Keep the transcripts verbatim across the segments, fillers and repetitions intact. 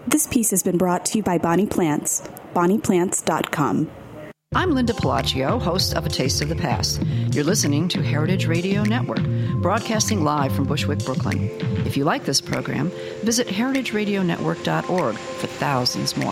This piece has been brought to you by Bonnie Plants, bonnie plants dot com. I'm Linda Pelaccio, host of A Taste of the Past. You're listening to Heritage Radio Network, broadcasting live from Bushwick, Brooklyn. If you like this program, visit heritage radio network dot org for thousands more.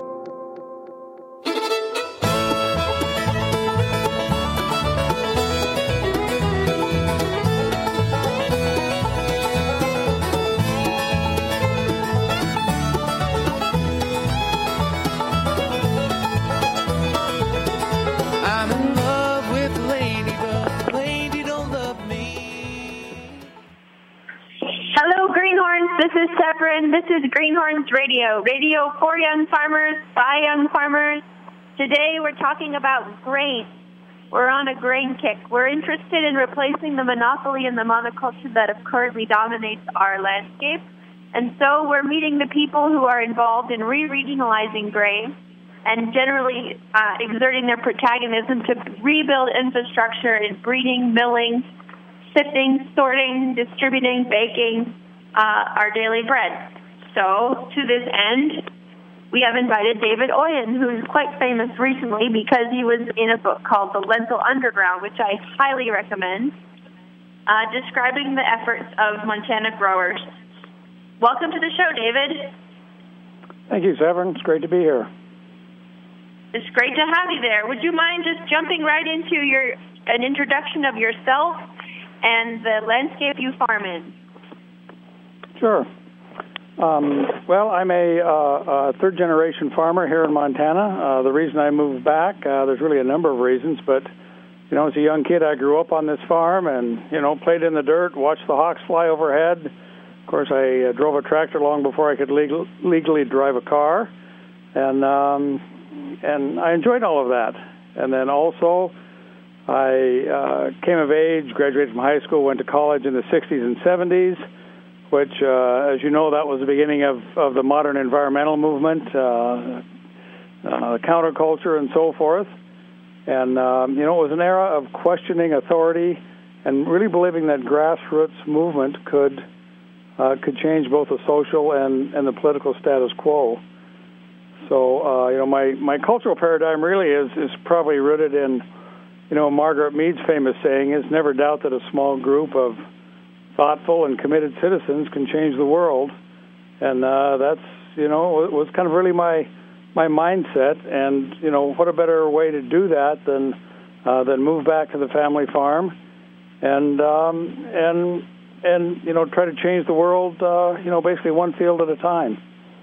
This is Greenhorns Radio, radio for young farmers, by young farmers. Today we're talking about grain. We're on a grain kick. We're interested in replacing the monopoly and the monoculture that currently dominates our landscape. And so we're meeting the people who are involved in re-regionalizing grain and generally uh, exerting their protagonism to rebuild infrastructure in breeding, milling, sifting, sorting, distributing, baking, Uh, our daily bread. So, to this end, we have invited David Oyen, who is quite famous recently because he was in a book called The Lentil Underground, which I highly recommend, uh, describing the efforts of Montana growers. Welcome to the show, David. Thank you, Severin. It's great to be here. It's great to have you there. Would you mind just jumping right into your an introduction of yourself and the landscape you farm in? Sure. Um, well, I'm a, uh, a third-generation farmer here in Montana. Uh, the reason I moved back, uh, there's really a number of reasons, but, you know, as a young kid, I grew up on this farm and, you know, played in the dirt, watched the hawks fly overhead. Of course, I uh, drove a tractor long before I could legal, legally drive a car, and um, and I enjoyed all of that. And then also, I uh, came of age, graduated from high school, went to college in the sixties and seventies, which, uh, as you know, that was the beginning of, of the modern environmental movement, uh, uh, counterculture, and so forth. And, um, you know, it was an era of questioning authority and really believing that grassroots movement could uh, could change both the social and, and the political status quo. So, uh, you know, my, my cultural paradigm really is, is probably rooted in, you know, Margaret Mead's famous saying is, never doubt that a small group of thoughtful and committed citizens can change the world, and uh, that's, you know, it was kind of really my my mindset. And, you know, what a better way to do that than uh, than move back to the family farm and um, and and you know, try to change the world, uh, you know, basically one field at a time.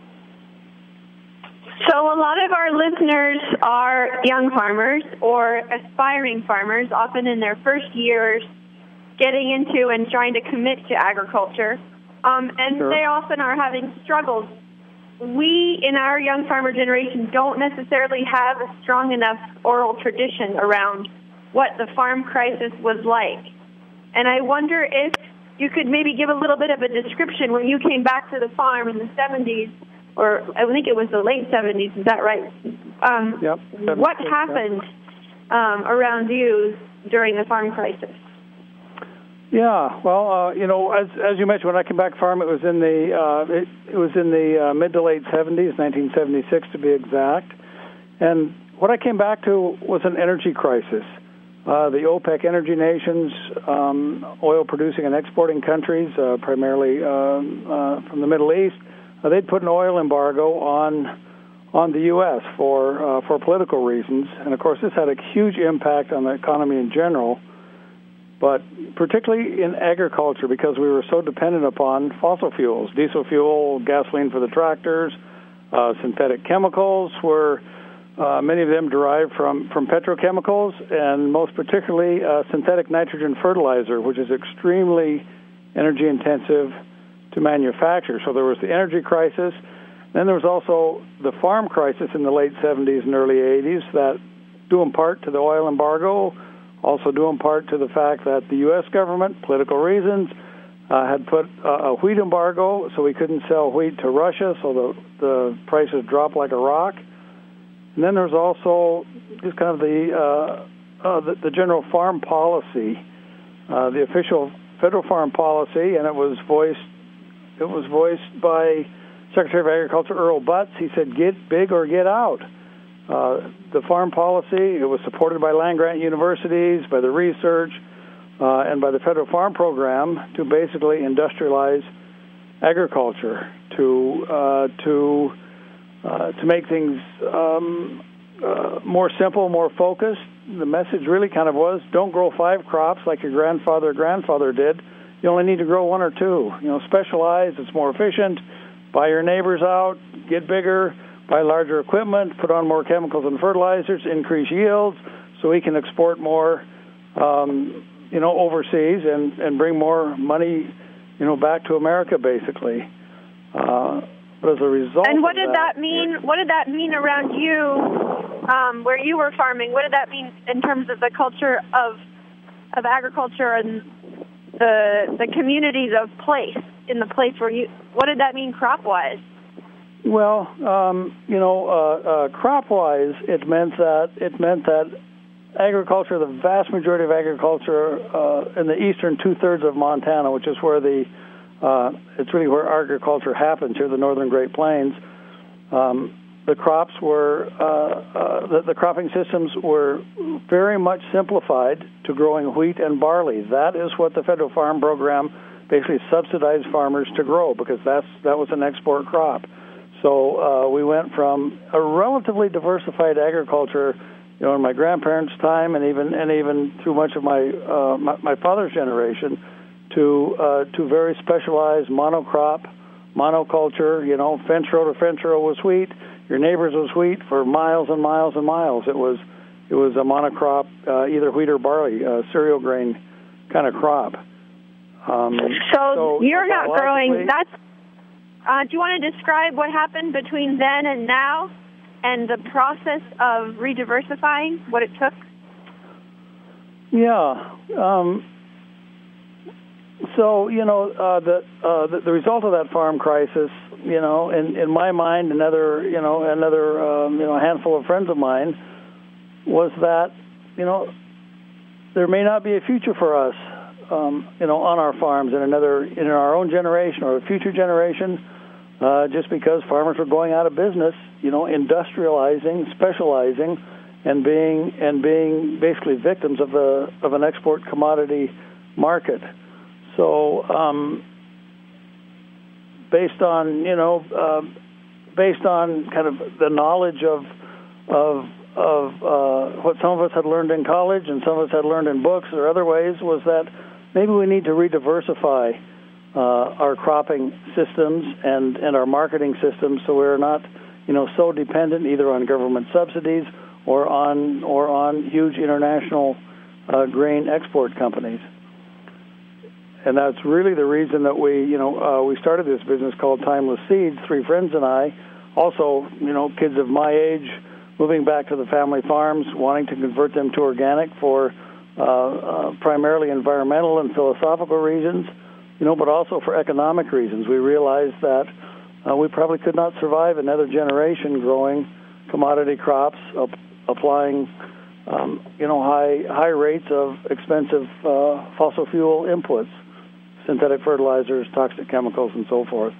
So a lot of our listeners are young farmers or aspiring farmers, often in their first years getting into and trying to commit to agriculture, um, and sure. they often are having struggles. We, in our young farmer generation, don't necessarily have a strong enough oral tradition around what the farm crisis was like. And I wonder if you could maybe give a little bit of a description when you came back to the farm in the seventies, or I think it was the late seventies, is that right? Um, yep. What happened um, around you during the farm crisis? Yeah, well, uh, you know, as as you mentioned, when I came back farm, it was in the uh, it, it was in the uh, mid to late seventies, nineteen seventy-six to be exact. And what I came back to was an energy crisis. Uh, the OPEC energy nations, um, oil-producing and exporting countries, uh, primarily uh, uh, from the Middle East, uh, they'd put an oil embargo on on the U S for uh, for political reasons. And of course, this had a huge impact on the economy in general, but particularly in agriculture, because we were so dependent upon fossil fuels, diesel fuel, gasoline for the tractors, uh, synthetic chemicals were, uh, many of them derived from, from petrochemicals, and most particularly uh, synthetic nitrogen fertilizer, which is extremely energy intensive to manufacture. So there was the energy crisis. Then there was also the farm crisis in the late seventies and early eighties that, due in part to the oil embargo, also due in part to the fact that the U S government, political reasons, uh, had put uh, a wheat embargo, so we couldn't sell wheat to Russia, so the, the prices dropped like a rock. And then there's also just kind of the, uh, uh, the, the general farm policy, uh, the official federal farm policy, and it was voiced, it was voiced by Secretary of Agriculture Earl Butz, he said, get big or get out. Uh, the farm policy, it was supported by land-grant universities, by the research, uh, and by the Federal Farm Program to basically industrialize agriculture, to uh, to uh, to make things um, uh, more simple, more focused. The message really kind of was, don't grow five crops like your grandfather or grandfather did. You only need to grow one or two. You know, specialize, it's more efficient. Buy your neighbors out, get bigger, buy larger equipment, put on more chemicals and fertilizers, increase yields so we can export more, um, you know, overseas and, and bring more money, you know, back to America, basically. Uh, but as a result And what of did that, that mean? What did that mean around you, um, where you were farming? What did that mean in terms of the culture of of agriculture and the the communities of place in the place where you? What did that mean crop-wise? Well, um, you know, uh, uh, crop-wise, it meant that it meant that agriculture, the vast majority of agriculture uh, in the eastern two-thirds of Montana, which is where the uh, it's really where agriculture happens here, the northern Great Plains. Um, the crops were uh, uh, the, the cropping systems were very much simplified to growing wheat and barley. That is what the Federal Farm Program basically subsidized farmers to grow, because that's that was an export crop. So uh, we went from a relatively diversified agriculture, you know, in my grandparents' time, and even and even through much of my uh, my, my father's generation, to uh, to very specialized monocrop, monoculture. You know, fence row to fence row was wheat. Your neighbor's was wheat for miles and miles and miles. It was it was a monocrop, uh, either wheat or barley, uh, cereal grain kind of crop. Um, so, so you're not growing. That's. Uh, do you want to describe what happened between then and now, and the process of rediversifying, what it took? Yeah. Um, so you know, uh, the, uh, the the result of that farm crisis, you know, in, in my mind, another you know another um, you know handful of friends of mine, was that you know there may not be a future for us. Um, you know, on our farms in another, in our own generation or a future generation, uh, just because farmers were going out of business, you know, industrializing, specializing, and being and being basically victims of the of an export commodity market. So, um, based on you know, uh, based on kind of the knowledge of of of uh, what some of us had learned in college and some of us had learned in books or other ways, was that maybe we need to re-diversify uh, our cropping systems and, and our marketing systems, so we're not, you know, so dependent either on government subsidies or on or on huge international uh, grain export companies. And that's really the reason that we, you know, uh, we started this business called Timeless Seeds. Three friends and I, also, you know, kids of my age, moving back to the family farms, wanting to convert them to organic for Uh, uh, primarily environmental and philosophical reasons, you know, but also for economic reasons. We realized that uh, we probably could not survive another generation growing commodity crops, ap- applying, um, you know, high high rates of expensive uh, fossil fuel inputs, synthetic fertilizers, toxic chemicals, and so forth.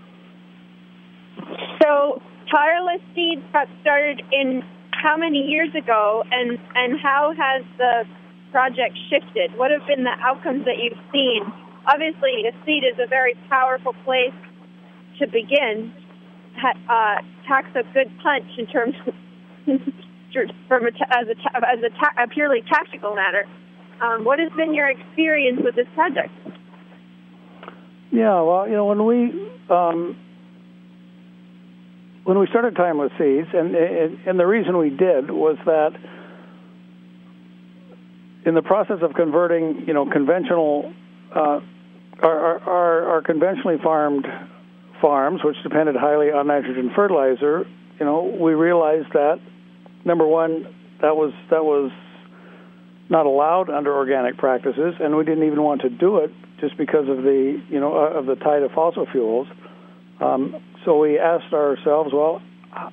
So, Tireless Seeds got started in how many years ago, and and how has the project shifted? What have been the outcomes that you've seen? Obviously, a seed is a very powerful place to begin. Uh, packs a good punch in terms of from a, as a as a, ta- a purely tactical matter. Um, what has been your experience with this project? Yeah, well, you know, when we um, when we started Timeless Seeds, and and the reason we did was that in the process of converting, you know, conventional, uh, our, our, our conventionally farmed farms, which depended highly on nitrogen fertilizer, you know, we realized that, number one, that was that was not allowed under organic practices, and we didn't even want to do it just because of the, you know, uh, of the tide of fossil fuels. Um, so we asked ourselves, well,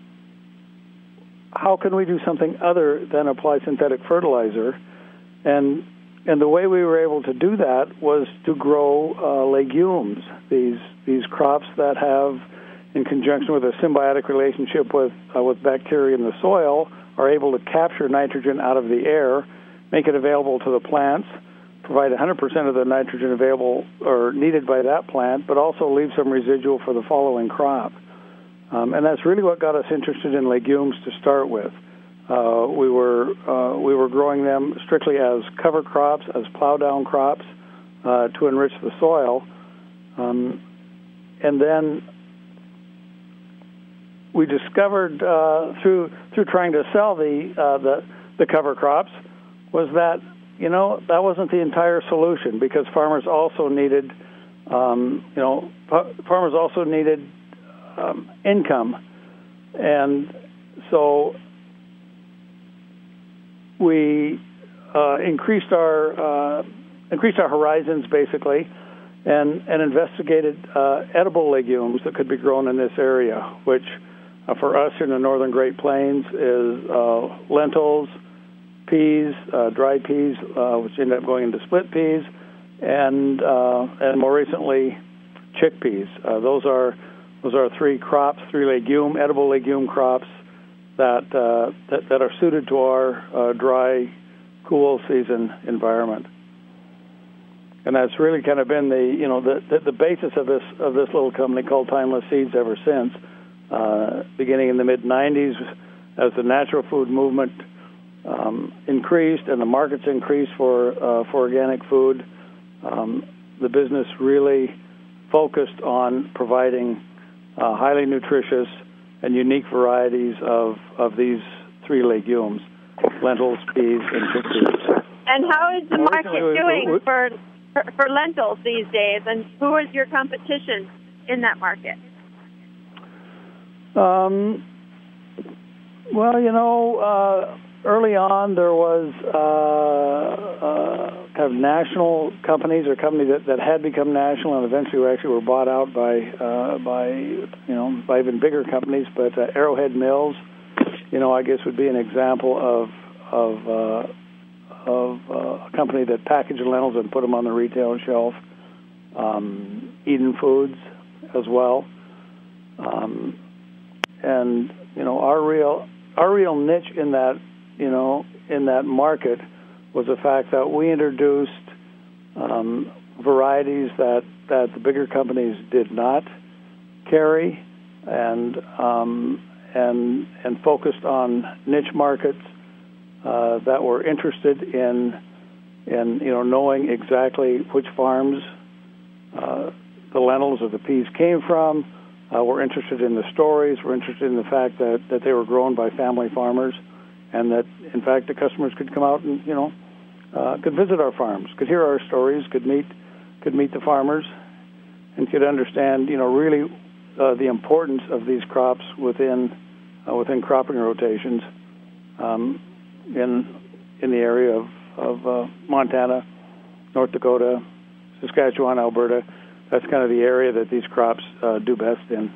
how can we do something other than apply synthetic fertilizer? And and the way we were able to do that was to grow uh, legumes, these these crops that have, in conjunction with a symbiotic relationship with uh, with bacteria in the soil, are able to capture nitrogen out of the air, make it available to the plants, provide one hundred percent of the nitrogen available or needed by that plant, but also leave some residual for the following crop. Um, and that's really what got us interested in legumes to start with. Uh, we were uh, we were growing them strictly as cover crops, as plow-down crops uh, to enrich the soil. Um, and then we discovered uh, through through trying to sell the, uh, the the cover crops was that, you know, that wasn't the entire solution, because farmers also needed, um, you know, farmers also needed um, income, and so we uh, increased our uh, increased our horizons basically, and and investigated uh, edible legumes that could be grown in this area, which uh, for us in the northern Great Plains is uh, lentils, peas, uh, dried peas, uh, which end up going into split peas, and uh, and more recently, chickpeas. Uh, those are those are three crops, three legume edible legume crops that uh, that, that are suited to our uh, dry, cool season environment. And that's really kind of been the you know the, the the basis of this of this little company called Timeless Seeds ever since, uh, beginning in the mid nineties, as the natural food movement Um, increased and the markets increased for uh, for organic food. Um, the business really focused on providing uh, highly nutritious and unique varieties of, of these three legumes: lentils, peas, and chickpeas. And how is the Well, market we- we- doing we- for, for for lentils these days? And who is your competition in that market? Um, well, you know. Uh, Early on, there was uh, uh, kind of national companies or companies that, that had become national, and eventually actually were bought out by uh, by you know by even bigger companies. But uh, Arrowhead Mills, you know, I guess would be an example of of uh, of uh, a company that packaged lentils and put them on the retail shelf. Um, Eden Foods as well, um, and you know our real our real niche in that. You know, in that market was the fact that we introduced um, varieties that, that the bigger companies did not carry, and um, and and focused on niche markets uh, that were interested in in you know knowing exactly which farms uh, the lentils or the peas came from. Uh, we're interested in the stories. We're interested in the fact that, that they were grown by family farmers, and that, in fact, the customers could come out and, you know, uh, could visit our farms, could hear our stories, could meet could meet the farmers, and could understand, you know, really uh, the importance of these crops within uh, within cropping rotations um, in in the area of, of uh, Montana, North Dakota, Saskatchewan, Alberta. That's kind of the area that these crops uh, do best in.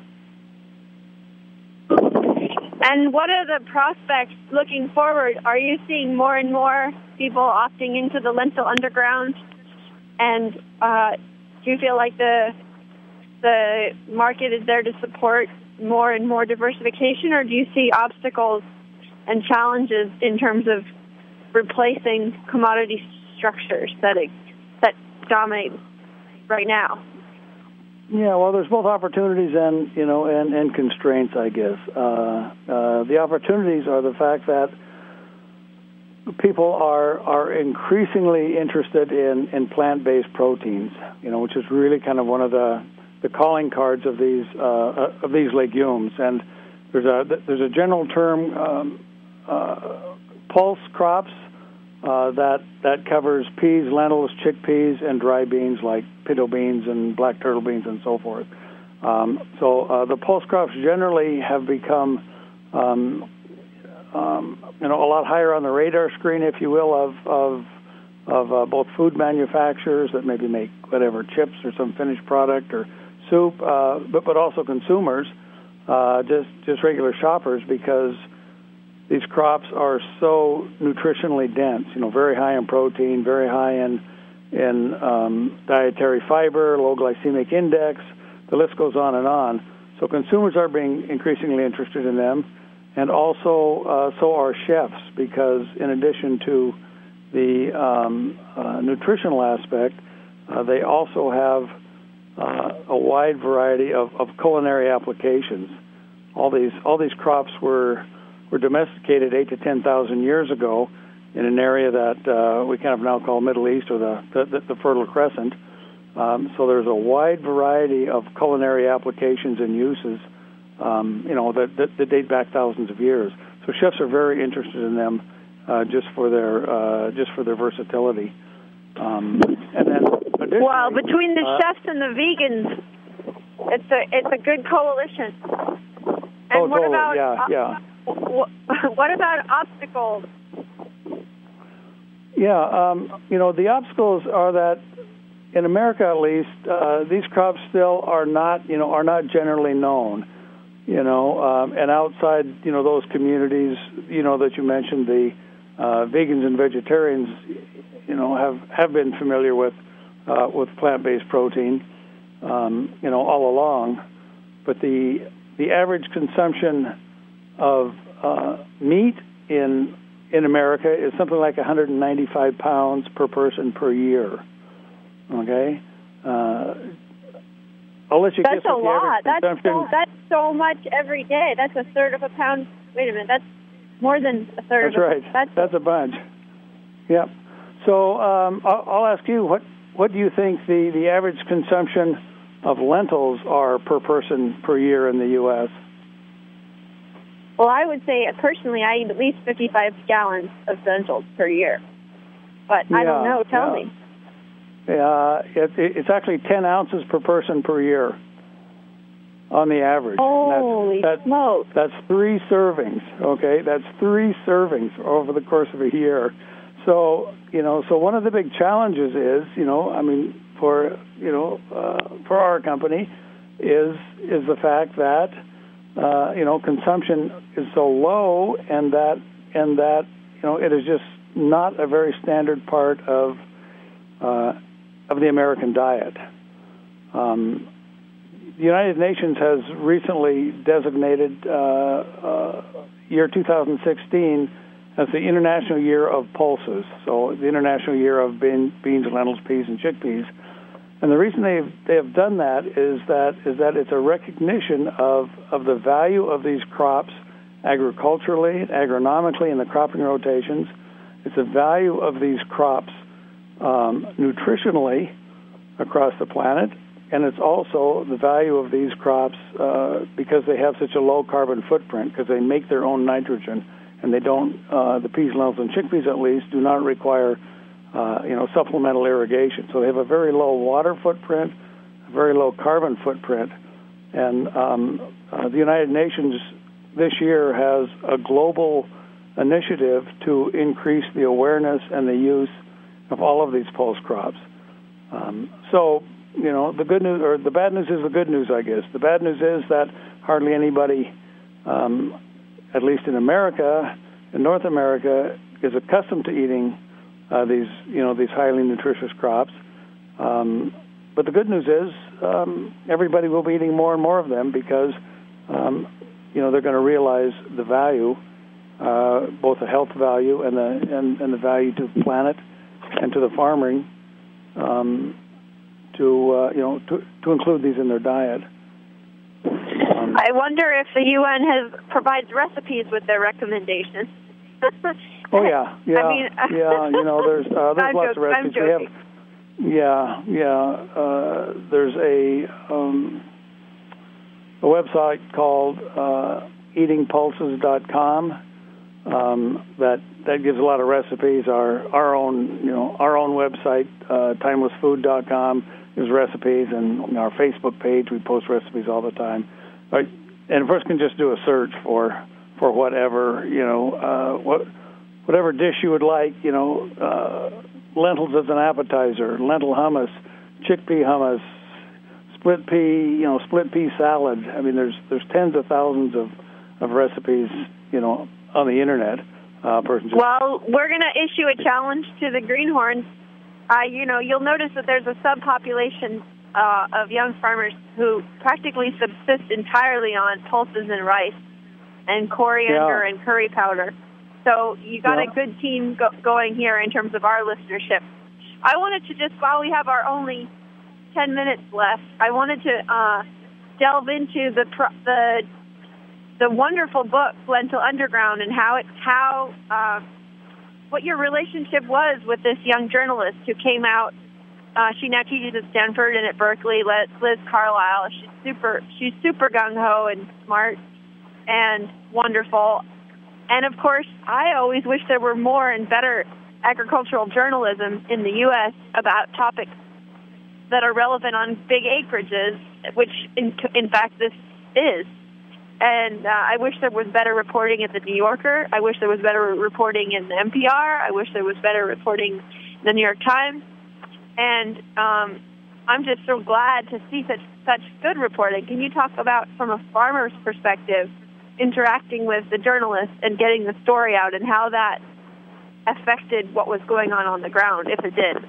And what are the prospects looking forward? Are you seeing more and more people opting into the lentil underground? And uh, do you feel like the the market is there to support more and more diversification, or do you see obstacles and challenges in terms of replacing commodity structures that that dominate right now? Yeah, well, there's both opportunities and you know and, and constraints, I guess. Uh, uh, the opportunities are the fact that people are are increasingly interested in, in plant-based proteins, you know, which is really kind of one of the, the calling cards of these uh, of these legumes. And there's a there's a general term, um, uh, pulse crops. Uh, that that covers peas, lentils, chickpeas, and dry beans like pinto beans and black turtle beans and so forth. Um, so uh, the pulse crops generally have become, um, um, you know, a lot higher on the radar screen, if you will, of of, of uh, both food manufacturers that maybe make whatever chips or some finished product or soup, uh, but but also consumers, uh, just just regular shoppers, because these crops are so nutritionally dense, you know, very high in protein, very high in in um, dietary fiber, low glycemic index. The list goes on and on. So consumers are being increasingly interested in them, and also uh, so are chefs, because in addition to the um, uh, nutritional aspect, uh, they also have uh, a wide variety of, of culinary applications. All these all these crops were were domesticated eight to ten thousand years ago in an area that uh, we kind of now call Middle East, or the the, the Fertile Crescent. Um, so there's a wide variety of culinary applications and uses, um, you know, that, that, that date back thousands of years. So chefs are very interested in them uh, just for their uh, just for their versatility. Um, and then, well, between the uh, chefs and the vegans, it's a it's a good coalition. And oh, what totally. about yeah, yeah. What about obstacles? Yeah, um, you know, the obstacles are that in America, at least, uh, these crops still are not, you know, are not generally known. You know, um, and outside, you know, those communities, you know, that you mentioned, the uh, vegans and vegetarians, you know, have, have been familiar with uh, with plant-based protein, um, you know, all along. But the the average consumption of uh, meat in in America is something like one hundred ninety-five pounds per person per year. Okay, uh, I'll let you that's guess. That's a lot. That's so, that's so much every day. That's a third of a pound. Wait a minute. That's more than a third. That's of right. A, that's that's a bunch. Yep. So um, I'll, I'll ask you, what what do you think the, the average consumption of lentils are per person per year in the U S? Well, I would say personally, I eat at least fifty-five gallons of lentils per year. But yeah, I don't know. Tell yeah. me. Uh, it, it's actually ten ounces per person per year on the average. Holy that's, that's, smokes. That's three servings, okay? That's three servings over the course of a year. So, you know, so one of the big challenges is, you know, I mean, for, you know, uh, for our company is is the fact that, uh, you know, consumption is so low, and that, and that, you know, it is just not a very standard part of uh, of the American diet. Um, the United Nations has recently designated uh, uh, year two thousand sixteen as the International Year of Pulses, so the International Year of bean, beans, lentils, peas, and chickpeas. And the reason they they have done that is that is that it's a recognition of, of the value of these crops agriculturally, agronomically, in the cropping rotations. It's the value of these crops um, nutritionally across the planet, and it's also the value of these crops uh, because they have such a low carbon footprint, because they make their own nitrogen, and they don't, uh, the peas, lentils, and chickpeas at least, do not require, uh, you know, supplemental irrigation. So they have a very low water footprint, a very low carbon footprint, and um, uh, the United Nations this year has a global initiative to increase the awareness and the use of all of these pulse crops. Um, so, you know, the good news, or the bad news is the good news, I guess. The bad news is that hardly anybody, um, at least in America, in North America, is accustomed to eating uh, these, you know, these highly nutritious crops. Um, but the good news is um, everybody will be eating more and more of them because, um, you know, they're going to realize the value, uh, both the health value and the and, and the value to the planet and to the farming, um, to uh, you know to to include these in their diet. Um, I wonder if the U N has provides recipes with their recommendations. oh yeah, yeah, I mean, yeah. You know, there's uh, there's I'm lots joking, of recipes. I'm joking. We have, yeah, yeah. Uh, there's a um, a website called uh, eating pulses dot com um, that that gives a lot of recipes. Our our own you know our own website uh, timeless food dot com gives recipes, and on our Facebook page we post recipes all the time. Right. And a person can just do a search for for whatever you know uh, what whatever dish you would like. You know, uh, lentils as an appetizer, lentil hummus, chickpea hummus, split pea, you know, split pea salad. I mean, there's there's tens of thousands of, of recipes, you know, on the internet. Uh, person just well, we're going to issue a challenge to the greenhorns. Uh, you know, you'll notice that there's a subpopulation uh, of young farmers who practically subsist entirely on pulses and rice and coriander yeah. and curry powder. So you got yeah. a good team go- going here in terms of our listenership. I wanted to just, while we have our only ten minutes left, I wanted to uh, delve into the pro- the the wonderful book Lentil Underground and how it how uh, what your relationship was with this young journalist who came out. Uh, she now teaches at Stanford and at Berkeley. Liz, Liz Carlisle. She's super. She's super gung ho and smart and wonderful. And of course, I always wish there were more and better agricultural journalism in the U S about topics that are relevant on big acreages, which in, in fact this is. And uh, I wish there was better reporting at the New Yorker. I wish there was better reporting in the N P R. I wish there was better reporting in the New York Times. And um, I'm just so glad to see such such good reporting. Can you talk about, from a farmer's perspective, interacting with the journalist and getting the story out and how that affected what was going on on the ground, if it did?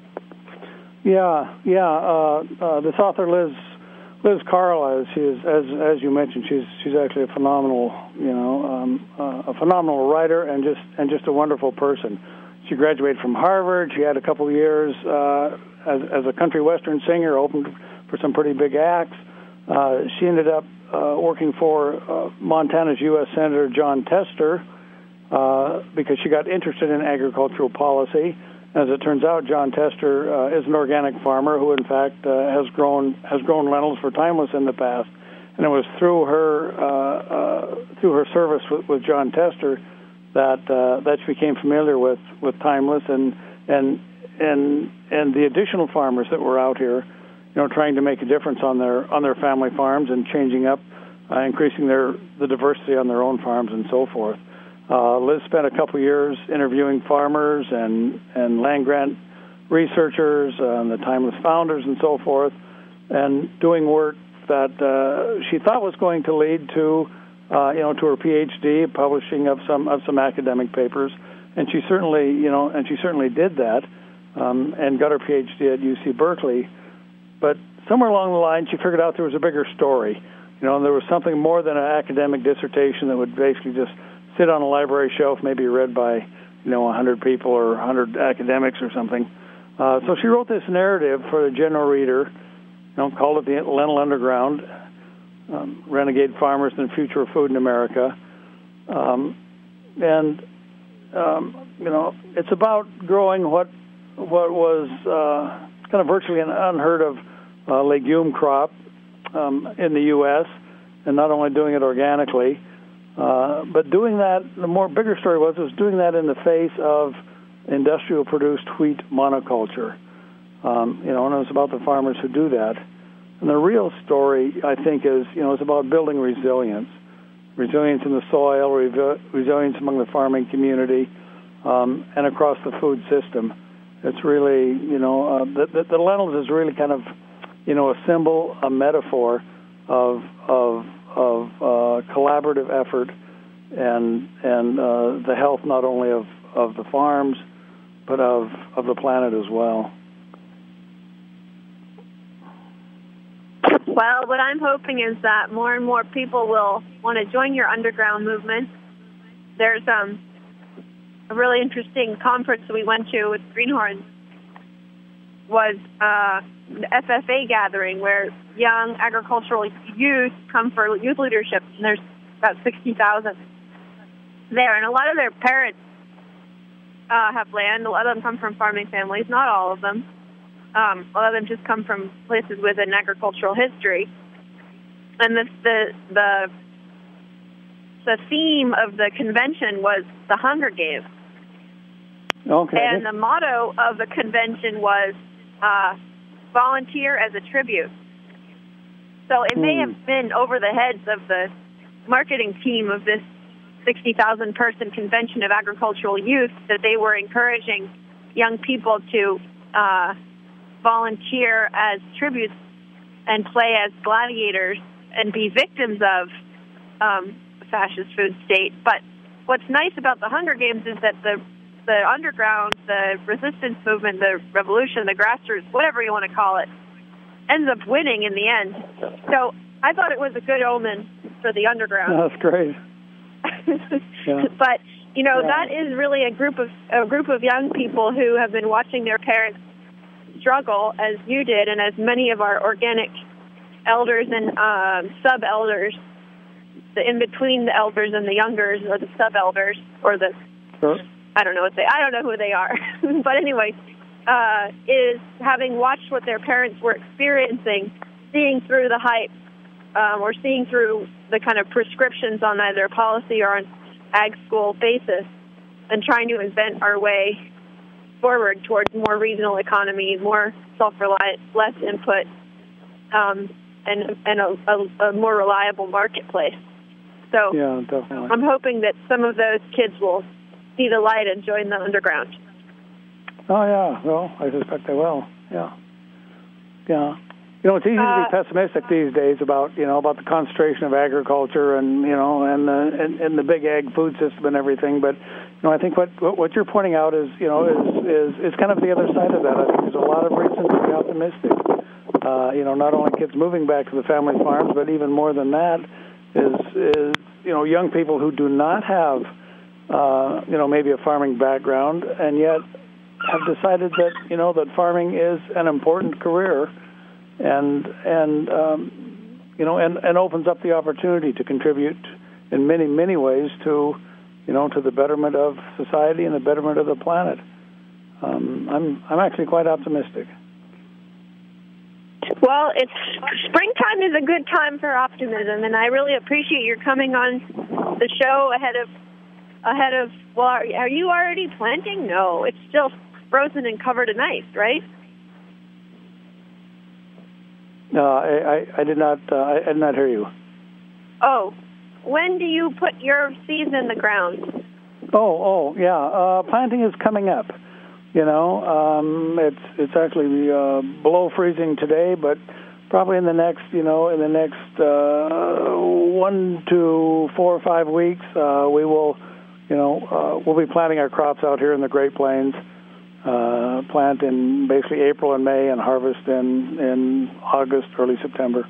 Yeah, yeah. Uh, uh, this author, Liz Liz Carlisle, she is, as as you mentioned, she's she's actually a phenomenal, you know, um, uh, a phenomenal writer and just and just a wonderful person. She graduated from Harvard. She had a couple of years uh, as as a country western singer, opened for some pretty big acts. Uh, she ended up uh, working for uh, Montana's U S Senator Jon Tester uh, because she got interested in agricultural policy. As it turns out, Jon Tester uh, is an organic farmer who, in fact, uh, has grown has grown lentils for Timeless in the past. And it was through her uh, uh, through her service with, with Jon Tester that uh, that she became familiar with, with Timeless and and and and the additional farmers that were out here, you know, trying to make a difference on their on their family farms and changing up, uh, increasing their the diversity on their own farms and so forth. Uh, Liz spent a couple years interviewing farmers and, and land grant researchers uh, and the Timeless founders and so forth, and doing work that uh, she thought was going to lead to, uh, you know, to her P H D, publishing of some of some academic papers, and she certainly, you know, and she certainly did that, um, and got her P H D at U C Berkeley. But somewhere along the line, she figured out there was a bigger story, you know, and there was something more than an academic dissertation that would basically just sit on a library shelf, maybe read by, you know, one hundred people or one hundred academics or something. Uh, so she wrote this narrative for the general reader, you know, called it the Lentil Underground, um, Renegade Farmers and the Future of Food in America. Um, and, um, you know, it's about growing what what was uh, kind of virtually an unheard of uh, legume crop um, in the U S, and not only doing it organically, Uh, but doing that, the more bigger story was, was doing that in the face of industrial-produced wheat monoculture. Um, you know, and it was about the farmers who do that. And the real story, I think, is, you know, it's about building resilience. Resilience in the soil, re- resilience among the farming community, um, and across the food system. It's really, you know, uh, the, the, the lentils is really kind of, you know, a symbol, a metaphor of of of uh, collaborative effort and and uh, the health not only of, of the farms, but of, of the planet as well. Well, what I'm hoping is that more and more people will want to join your underground movement. There's um, a really interesting conference that we went to with Greenhorns was uh, the F F A gathering where young agricultural youth come for youth leadership, and there's about sixty thousand there. And a lot of their parents uh, have land. A lot of them come from farming families, not all of them. Um, a lot of them just come from places with an agricultural history. And the, the, the, the theme of the convention was the Hunger Games. Okay. And the motto of the convention was uh, volunteer as a tribute. So it may have been over the heads of the marketing team of this sixty thousand person convention of agricultural youth that they were encouraging young people to uh, volunteer as tributes and play as gladiators and be victims of um, the fascist food state. But what's nice about the Hunger Games is that the the underground, the resistance movement, the revolution, the grassroots, whatever you want to call it, ends up winning in the end. So I thought it was a good omen for the underground. That's great. Yeah. But you know, yeah. that is really a group of a group of young people who have been watching their parents struggle, as you did, and as many of our organic elders and um, sub-elders, the in between the elders and the youngers, or the sub-elders, or the sure. I don't know what they I don't know who they are, but anyway, uh, is having watched what their parents were experiencing, seeing through the hype, um, or seeing through the kind of prescriptions on either policy or on ag school basis, and trying to invent our way forward towards more regional economy, more self-reliant, less input, um, and and a, a, a more reliable marketplace. So yeah, definitely. I'm hoping that some of those kids will see the light and join the underground. Oh yeah, well, I suspect they will. Yeah, yeah. You know, it's easy to be pessimistic these days about, you know, about the concentration of agriculture and, you know, and the and, and the big ag food system and everything. But, you know, I think what what you're pointing out is, you know, is is, is kind of the other side of that. I think there's a lot of reasons to be optimistic. Uh, you know, not only kids moving back to the family farms, but even more than that is, is you know, young people who do not have, uh, you know, maybe a farming background and yet have decided that, you know, that farming is an important career. And and um, you know, and, and opens up the opportunity to contribute in many many ways to, you know, to the betterment of society and the betterment of the planet. Um, I'm I'm actually quite optimistic. Well, it's springtime is a good time for optimism, and I really appreciate your coming on the show ahead of ahead of. Well, are, are you already planting? No, it's still frozen and covered in ice, right? No, I, I, I did not. Uh, I did not hear you. Oh, when do you put your seeds in the ground? Oh, oh, yeah. Uh, planting is coming up. You know, um, it's it's actually uh, below freezing today, but probably in the next, you know, in the next uh, one to four or five weeks, uh, we will, you know, uh, we'll be planting our crops out here in the Great Plains. Uh, plant in basically April and May and harvest in, in August, early September.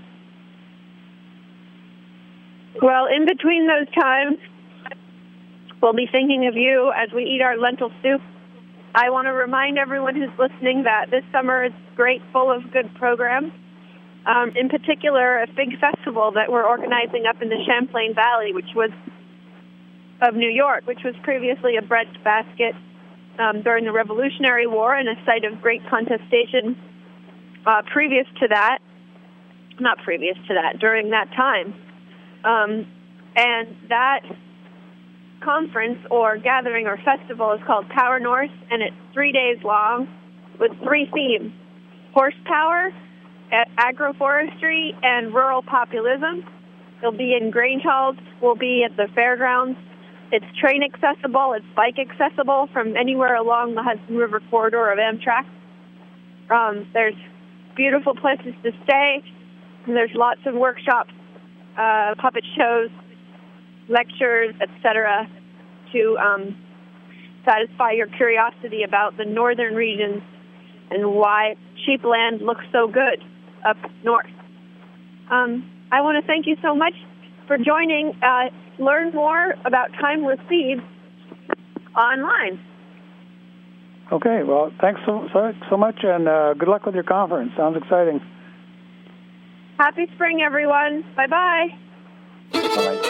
Well, in between those times, we'll be thinking of you as we eat our lentil soup. I want to remind everyone who's listening that this summer is great, full of good programs. Um, in particular, a big festival that we're organizing up in the Champlain Valley, which was of New York, which was previously a breadbasket Um, during the Revolutionary War and a site of great contestation uh, previous to that, not previous to that, during that time. Um, and that conference or gathering or festival is called Power North, and it's three days long with three themes: horsepower, agroforestry, and rural populism. It'll be in Grange Halls. We'll be at the fairgrounds. It's train accessible. It's bike accessible from anywhere along the Hudson River corridor of Amtrak. Um, there's beautiful places to stay. And there's lots of workshops, uh, puppet shows, lectures, et cetera, to um, satisfy your curiosity about the northern regions and why cheap land looks so good up north. Um, I want to thank you so much for joining. Uh, learn more about Timeless Seeds online. Okay, well, thanks so, so, so much, and uh, good luck with your conference. Sounds exciting. Happy spring, everyone. Bye-bye. Bye-bye.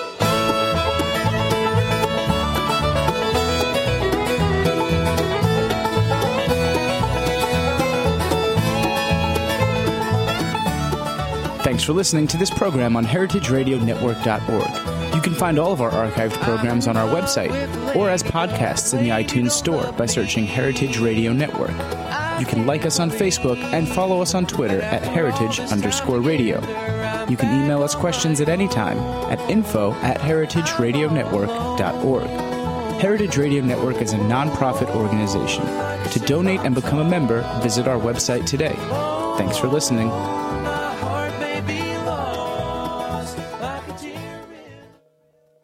Thanks for listening to this program on heritage radio network dot org. You can find all of our archived programs on our website or as podcasts in the iTunes Store by searching Heritage Radio Network. You can like us on Facebook and follow us on Twitter at heritage underscore radio. You can email us questions at any time at info at heritage radio network dot org. Heritage Radio Network is a nonprofit organization. To donate and become a member, visit our website today. Thanks for listening.